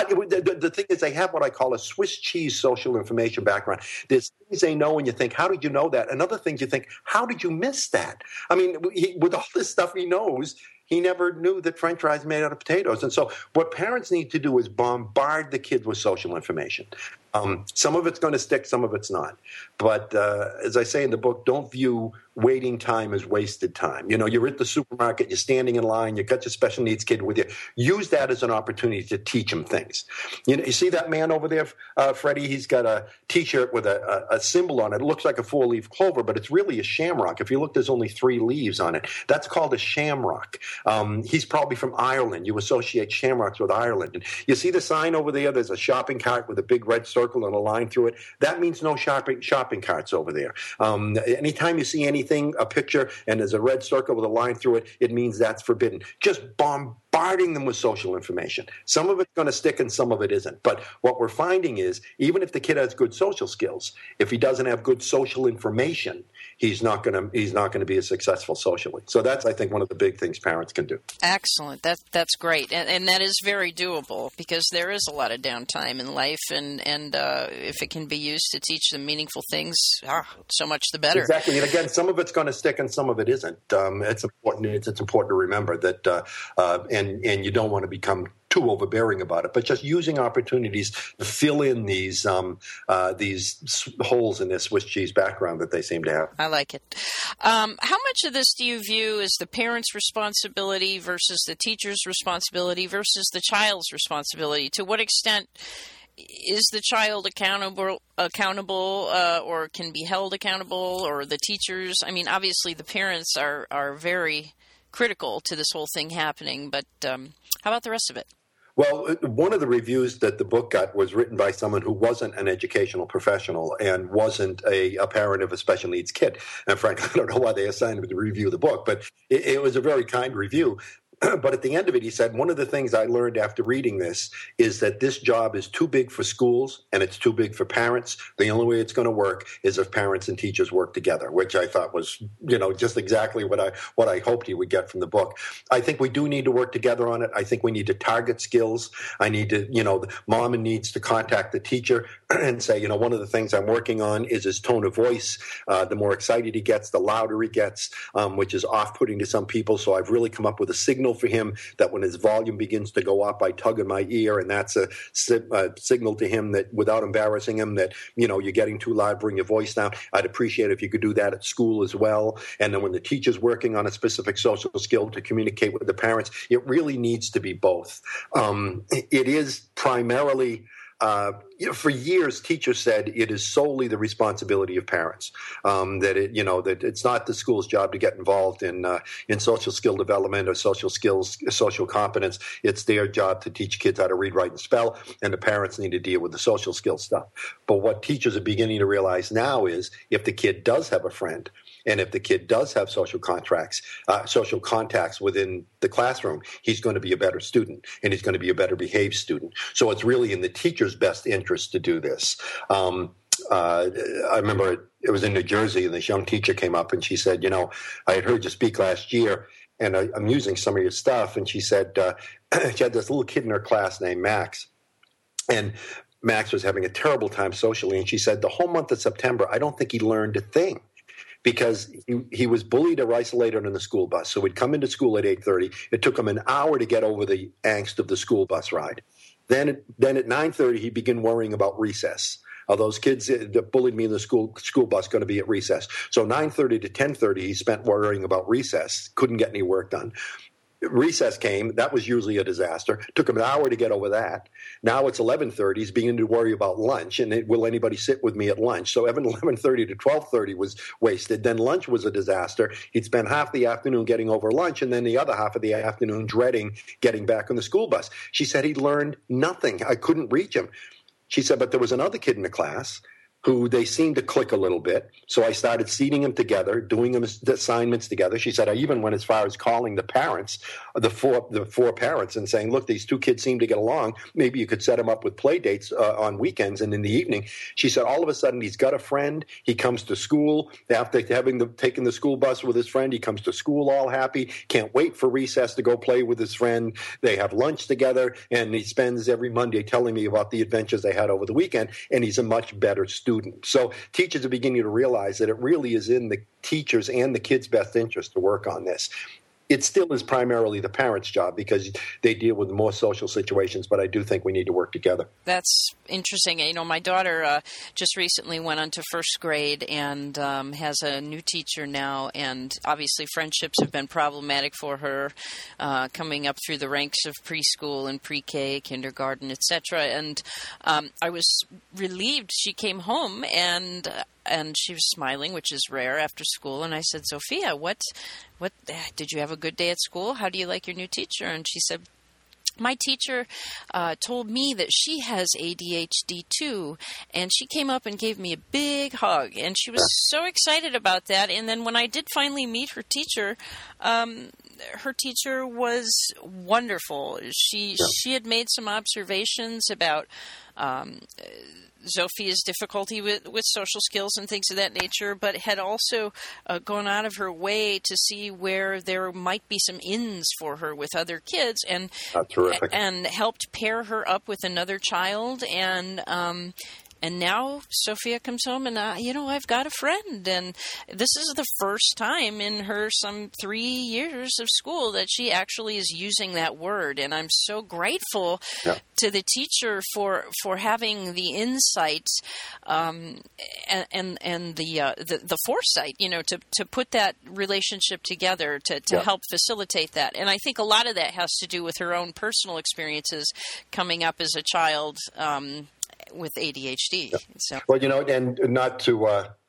The thing is, they have what I call a Swiss cheese social information background. There's things they know, and you think, how did you know that? And other things you think, how did you miss that? I mean, with all this stuff he knows, he never knew that French fries made out of potatoes. And so what parents need to do is bombard the kids with social information. Some of it's going to stick, some of it's not. But as I say in the book, don't view waiting time as wasted time. You're at the supermarket, you're standing in line, you've got your special needs kid with you. Use that as an opportunity to teach him things. You see that man over there, Freddie? He's got a T-shirt with a symbol on it. It looks like a 4-leaf clover, but it's really a shamrock. If you look, there's only 3 leaves on it. That's called a shamrock. He's probably from Ireland. You associate shamrocks with Ireland. And you see the sign over there? There's a shopping cart with a big red circle and a line through it. That means no shopping carts over there. Anytime you see anything, a picture, and there's a red circle with a line through it, it means that's forbidden. Just bombarding them with social information. Some of it's going to stick and some of it isn't. But what we're finding is, even if the kid has good social skills, if he doesn't have good social information, he's not going to be as successful socially. So that's, I think, one of the big things parents can do. Excellent. That's great, and that is very doable because there is a lot of downtime in life, and if it can be used to teach them meaningful things, so much the better. Exactly. And again, some of it's going to stick and some of it isn't. It's important. It's important to remember that, and you don't want to become too overbearing about it, but just using opportunities to fill in these holes in this Swiss cheese background that they seem to have. I like it. How much of this do you view as the parent's responsibility versus the teacher's responsibility versus the child's responsibility? To what extent is the child accountable, or can be held accountable, or the teachers? I mean, obviously the parents are very critical to this whole thing happening, but how about the rest of it? Well, one of the reviews that the book got was written by someone who wasn't an educational professional and wasn't a parent of a special needs kid. And frankly, I don't know why they assigned him to review the book, but it was a very kind review. But at the end of it, he said, one of the things I learned after reading this is that this job is too big for schools and it's too big for parents. The only way it's going to work is if parents and teachers work together, which I thought was, just exactly what I hoped he would get from the book. I think we do need to work together on it. I think we need to target skills. I need to, the mom needs to contact the teacher and say, one of the things I'm working on is his tone of voice. The more excited he gets, the louder he gets, which is off-putting to some people. So I've really come up with a signal signal for him that when his volume begins to go up, I tug in my ear, and that's a signal to him that without embarrassing him that, you're getting too loud, bring your voice down. I'd appreciate if you could do that at school as well. And then when the teacher's working on a specific social skill to communicate with the parents, it really needs to be both. It is primarily... for years, teachers said it is solely the responsibility of parents. That it's not the school's job to get involved in social skill development or social skills, social competence. It's their job to teach kids how to read, write, and spell, and the parents need to deal with the social skill stuff. But what teachers are beginning to realize now is if the kid does have a friend, and if the kid does have social contacts within the classroom, he's going to be a better student, and he's going to be a better behaved student. So it's really in the teacher's best interest to do this. I remember it was in New Jersey, and this young teacher came up, and she said, I had heard you speak last year, and I'm using some of your stuff. And she said she had this little kid in her class named Max, and Max was having a terrible time socially. And she said the whole month of September, I don't think he learned a thing, because he was bullied or isolated on the school bus. So he'd come into school at 8:30. It took him an hour to get over the angst of the school bus ride. Then at 9:30, he'd begin worrying about recess. Are those kids that bullied me in the school bus going to be at recess? So 9:30 to 10:30, he spent worrying about recess. Couldn't get any work done. Recess came. That was usually a disaster. Took him an hour to get over that. Now it's 11:30. He's beginning to worry about lunch, and will anybody sit with me at lunch? So 11:30 to 12:30 was wasted. Then lunch was a disaster. He'd spend half the afternoon getting over lunch, and then the other half of the afternoon dreading getting back on the school bus. She said he learned nothing. I couldn't reach him. She said, but there was another kid in the class who they seemed to click a little bit. So I started seating them together, doing them assignments together. She said I even went as far as calling the parents, the four parents, and saying, look, these two kids seem to get along. Maybe you could set them up with play dates on weekends and in the evening. She said all of a sudden he's got a friend. He comes to school. After taking the school bus with his friend, he comes to school all happy, can't wait for recess to go play with his friend. They have lunch together, and he spends every Monday telling me about the adventures they had over the weekend, and he's a much better student. So teachers are beginning to realize that it really is in the teachers' and the kids' best interest to work on this. It still is primarily the parents' job because they deal with more social situations, but I do think we need to work together. That's interesting. My daughter just recently went on to first grade and has a new teacher now, and obviously friendships have been problematic for her coming up through the ranks of preschool and pre-K, kindergarten, etc. And I was relieved. She came home and she was smiling, which is rare after school. And I said, Sophia, what did you have a good day at school? How do you like your new teacher? And she said, my teacher told me that she has ADHD too, and she came up and gave me a big hug, and she was so excited about that. And then when I did finally meet her teacher was wonderful. She had made some observations about Zophia's difficulty with social skills and things of that nature, but had also gone out of her way to see where there might be some ins for her with other kids, and helped pair her up with another child. And now Sophia comes home and, I've got a friend. And this is the first time in her some 3 years of school that she actually is using that word. And I'm so grateful to the teacher for having the insight and the foresight, to put that relationship together to help facilitate that. And I think a lot of that has to do with her own personal experiences coming up as a child with ADHD. Yeah. So. Well, and not to,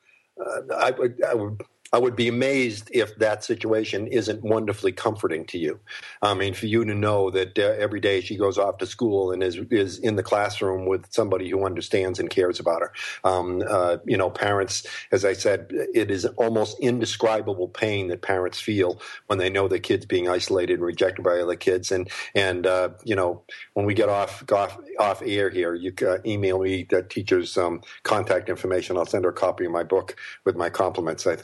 I would be amazed if that situation isn't wonderfully comforting to you. I mean, for you to know that every day she goes off to school and is in the classroom with somebody who understands and cares about her. Parents, as I said, it is almost indescribable pain that parents feel when they know their kids being isolated and rejected by other kids. And when we get off air here, you can email me the teacher's contact information. I'll send her a copy of my book with my compliments. I think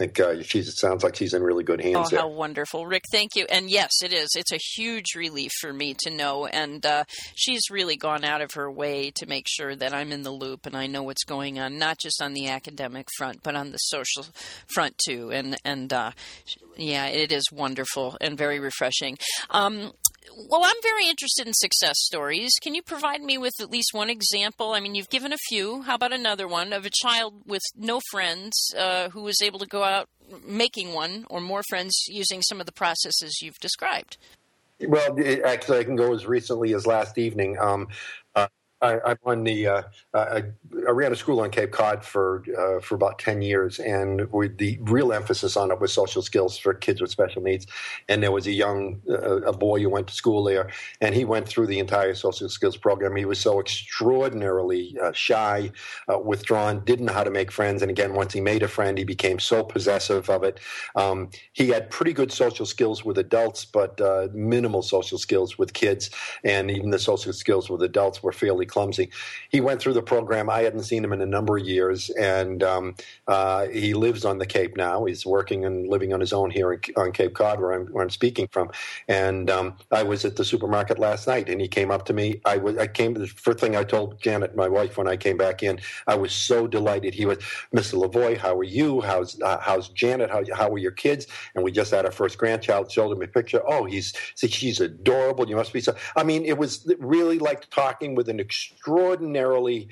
it sounds like she's in really good hands there. How wonderful. Rick, thank you. And yes, it is. It's a huge relief for me to know. And she's really gone out of her way to make sure that I'm in the loop and I know what's going on, not just on the academic front, but on the social front too. And yeah, it is wonderful and very refreshing. Well, I'm very interested in success stories. Can you provide me with at least one example? I mean, you've given a few. How about another one of a child with no friends who was able to go out making one or more friends using some of the processes you've described? Well, actually, I can go as recently as last evening. I ran a school on Cape Cod for about 10 years, and the real emphasis on it was social skills for kids with special needs. And there was a boy who went to school there, and he went through the entire social skills program. He was so extraordinarily shy, withdrawn, didn't know how to make friends. And again, once he made a friend, he became so possessive of it. He had pretty good social skills with adults, but minimal social skills with kids. And even the social skills with adults were fairly clumsy. He went through the program. I hadn't seen him in a number of years, and he lives on the Cape now. He's working and living on his own here on Cape Cod, where I'm speaking from. And I was at the supermarket last night, and he came up to me. The first thing I told Janet, my wife, when I came back in, I was so delighted. He was, Mr. Lavoie, how are you? How's Janet? How are your kids? And we just had our first grandchild. Showed him a picture. Oh, she's adorable. You must be so. I mean, it was really like talking with an extraordinarily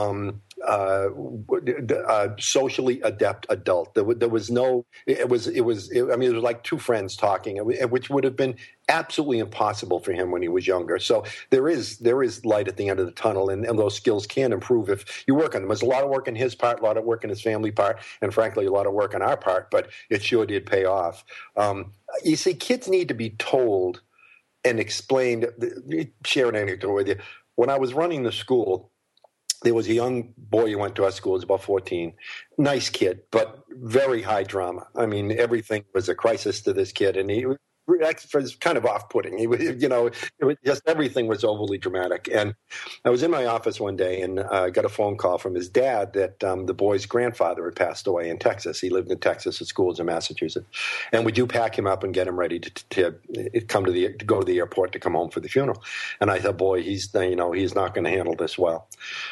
socially adept adult. There was no. It was like two friends talking, which would have been absolutely impossible for him when he was younger. So there is light at the end of the tunnel, and those skills can improve if you work on them. There's a lot of work on his part, a lot of work on his family part, and frankly, a lot of work on our part. But it sure did pay off. You see, kids need to be told and explained. Share an anecdote with you. When I was running the school, there was a young boy who went to our school. He was about 14. Nice kid, but very high drama. I mean, everything was a crisis to this kid, and he was kind of off-putting. He was, it was just everything was overly dramatic. And I was in my office one day and got a phone call from his dad that the boy's grandfather had passed away in Texas. He lived in Texas at schools in Massachusetts. And would you pack him up and get him ready to come to go to the airport to come home for the funeral? And I thought, boy, he's not going to handle this well.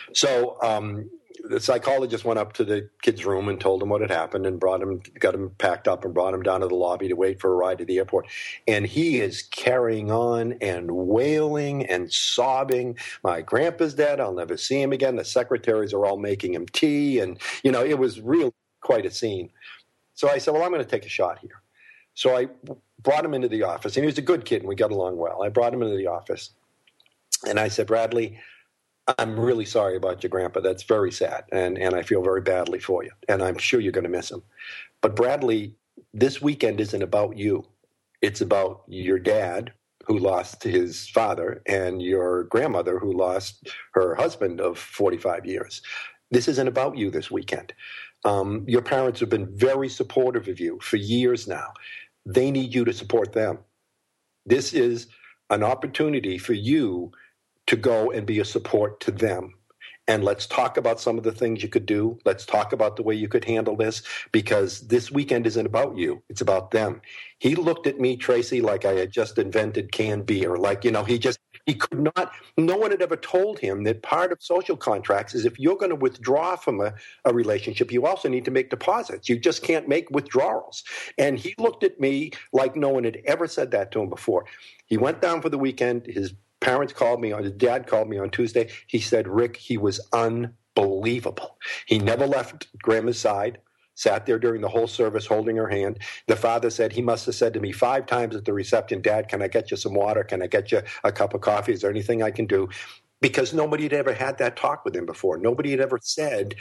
So the psychologist went up to the kid's room and told him what had happened and got him packed up and brought him down to the lobby to wait for a ride to the airport. And he is carrying on and wailing and sobbing. My grandpa's dead. I'll never see him again. The secretaries are all making him tea. And, it was really quite a scene. So I said, well, I'm going to take a shot here. So I brought him into the office. And he was a good kid, and we got along well. I brought him into the office. And I said, Bradley, I'm really sorry about your grandpa. That's very sad, and I feel very badly for you, and I'm sure you're going to miss him. But Bradley, this weekend isn't about you. It's about your dad, who lost his father, and your grandmother, who lost her husband of 45 years. This isn't about you this weekend. Your parents have been very supportive of you for years now. They need you to support them. This is an opportunity for you to go and be a support to them. And let's talk about some of the things you could do. Let's talk about the way you could handle this, because this weekend isn't about you. It's about them. He looked at me, Tracy, like I had just invented canned beer. Like, he could not, no one had ever told him that part of social contracts is if you're going to withdraw from a relationship, you also need to make deposits. You just can't make withdrawals. And he looked at me like no one had ever said that to him before. He went down for the weekend. His dad called me on Tuesday. He said, Rick, he was unbelievable. He never left Grandma's side, sat there during the whole service holding her hand. The father said he must have said to me 5 times at the reception, Dad, can I get you some water? Can I get you a cup of coffee? Is there anything I can do? Because nobody had ever had that talk with him before. Nobody had ever said,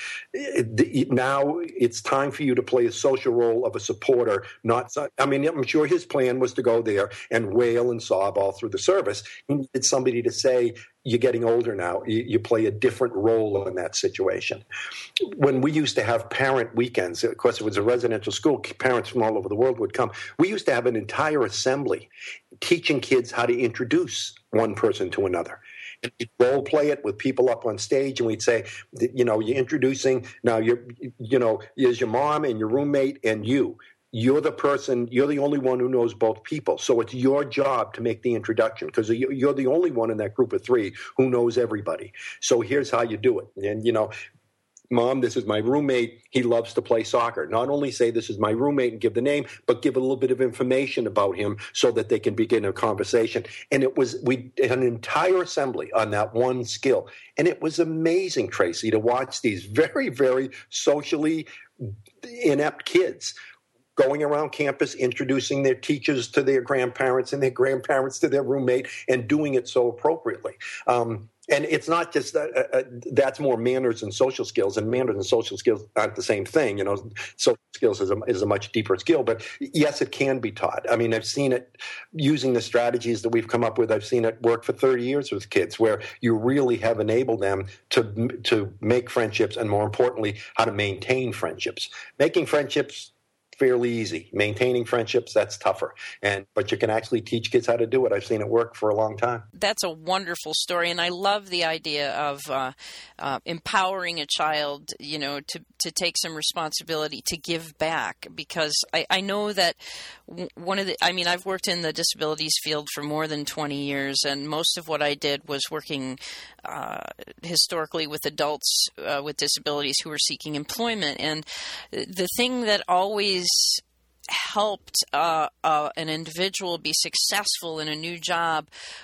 now it's time for you to play a social role of a supporter. I'm sure his plan was to go there and wail and sob all through the service. He needed somebody to say, you're getting older now. You play a different role in that situation. When we used to have parent weekends, of course, it was a residential school, parents from all over the world would come. We used to have an entire assembly teaching kids how to introduce one person to another. And we'd role play it with people up on stage, and we'd say, you're introducing, now here's your mom and your roommate and you. you're the only one who knows both people. So it's your job to make the introduction because you're the only one in that group of three who knows everybody. So here's how you do it. And, Mom, this is my roommate. He loves to play soccer. Not only say this is my roommate and give the name, but give a little bit of information about him so that they can begin a conversation. And we had an entire assembly on that one skill. And it was amazing, Tracy, to watch these very, very socially inept kids going around campus, introducing their teachers to their grandparents and their grandparents to their roommate, and doing it so appropriately. And it's not just that's more manners and social skills, and manners and social skills aren't the same thing. Social skills is a much deeper skill, but yes, it can be taught. I mean, I've seen it using the strategies that we've come up with. I've seen it work for 30 years with kids, where you really have enabled them to make friendships, and more importantly, how to maintain friendships. Making friendships fairly easy. Maintaining friendships, that's tougher. But you can actually teach kids how to do it. I've seen it work for a long time. That's a wonderful story, and I love the idea of empowering a child, to take some responsibility, to give back, because I know that I've worked in the disabilities field for more than 20 years, and most of what I did was working historically with adults with disabilities who were seeking employment. And the thing that always helped an individual be successful in a new job,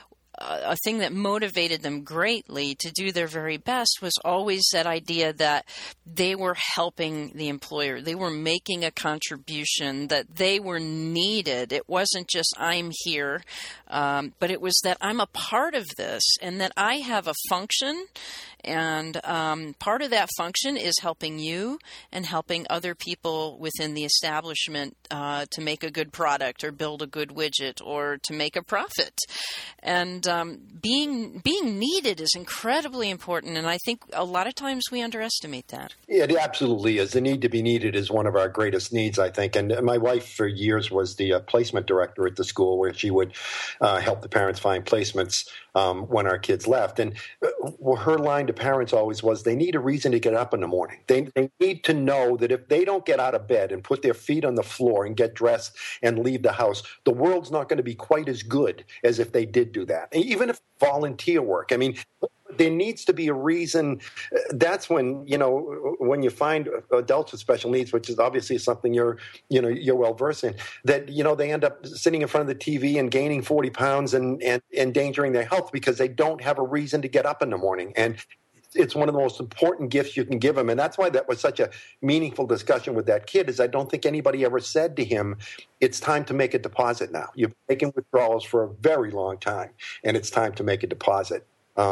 a thing that motivated them greatly to do their very best, was always that idea that they were helping the employer. They were making a contribution, that they were needed. It wasn't just I'm here, but it was that I'm a part of this and that I have a function. And part of that function is helping you and helping other people within the establishment to make a good product or build a good widget or to make a profit. And being needed is incredibly important, and I think a lot of times we underestimate that. Yeah, it absolutely is. The need to be needed is one of our greatest needs, I think. And my wife for years was the placement director at the school, where she would help the parents find placements when our kids left. And her line to parents always was, they need a reason to get up in the morning. They need to know that if they don't get out of bed and put their feet on the floor and get dressed and leave the house, the world's not going to be quite as good as if they did do that. And even if volunteer work, I mean, there needs to be a reason. That's when you find adults with special needs, which is obviously something you're well versed in, that they end up sitting in front of the TV and gaining 40 pounds and endangering their health because they don't have a reason to get up in the morning. And it's one of the most important gifts you can give them. And that's why that was such a meaningful discussion with that kid, is I don't think anybody ever said to him, it's time to make a deposit now. You've taken withdrawals for a very long time, and it's time to make a deposit.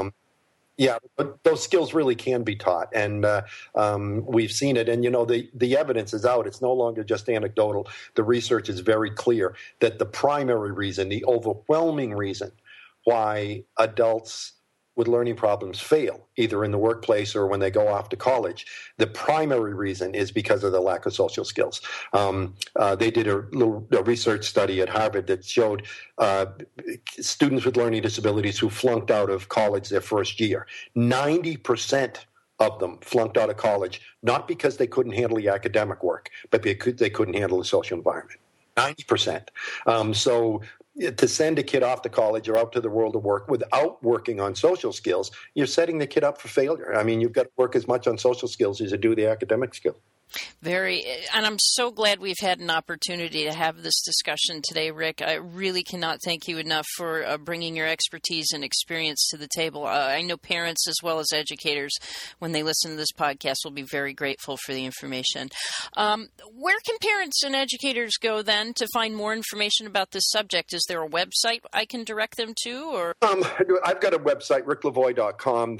Yeah, but those skills really can be taught, and we've seen it. And, the evidence is out. It's no longer just anecdotal. The research is very clear that the primary reason, the overwhelming reason why adults with learning problems fail, either in the workplace or when they go off to college, the primary reason is because of the lack of social skills. They did a research study at Harvard that showed students with learning disabilities who flunked out of college their first year, 90% of them flunked out of college, not because they couldn't handle the academic work, but because they couldn't handle the social environment. 90%. So to send a kid off to college or out to the world of work without working on social skills, you're setting the kid up for failure. I mean, you've got to work as much on social skills as you do the academic skill. And I'm so glad we've had an opportunity to have this discussion today, Rick. I really cannot thank you enough for bringing your expertise and experience to the table. I know parents as well as educators, when they listen to this podcast, will be very grateful for the information. Where can parents and educators go then to find more information about this subject? Is there a website I can direct them to? Or I've got a website, ricklavoie.com,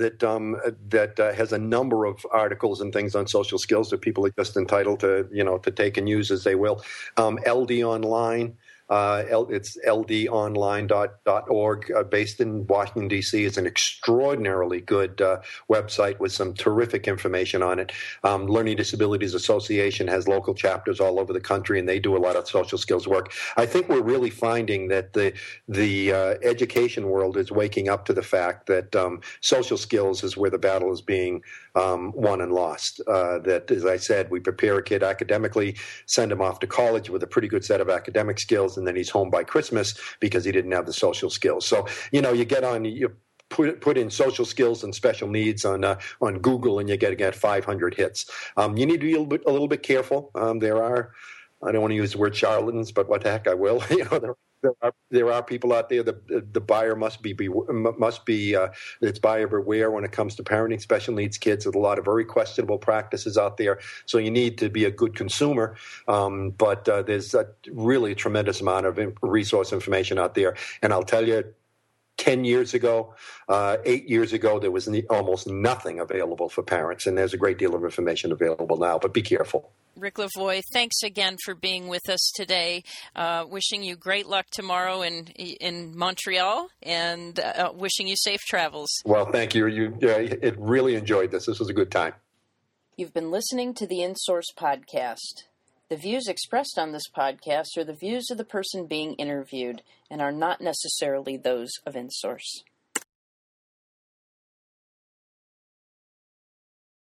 that has a number of articles and things on social skills that people are just entitled to, to take and use as they will. LD Online, It's ldonline.org, based in Washington, D.C. It's an extraordinarily good website with some terrific information on it. Learning Disabilities Association has local chapters all over the country, and they do a lot of social skills work. I think we're really finding that the education world is waking up to the fact that social skills is where the battle is being won and lost. That, as I said, we prepare a kid academically, send him off to college with a pretty good set of academic skills, and then he's home by Christmas because he didn't have the social skills. So, you get on, you put in social skills and special needs on Google, and you get 500 hits. You need to be a little bit careful. There are, I don't want to use the word charlatans, but what the heck, I will. There are people out there. The buyer must be it's buyer beware when it comes to parenting special needs kids. There's a lot of very questionable practices out there. So you need to be a good consumer. But there's really a tremendous amount of resource information out there. And I'll tell you, 10 years ago, 8 years ago, there was almost nothing available for parents, and there's a great deal of information available now, but be careful. Rick Lavoie, thanks again for being with us today. Wishing you great luck tomorrow in Montreal, and wishing you safe travels. Well, thank you. It really enjoyed this. This was a good time. You've been listening to the InSource podcast. The views expressed on this podcast are the views of the person being interviewed and are not necessarily those of InSource.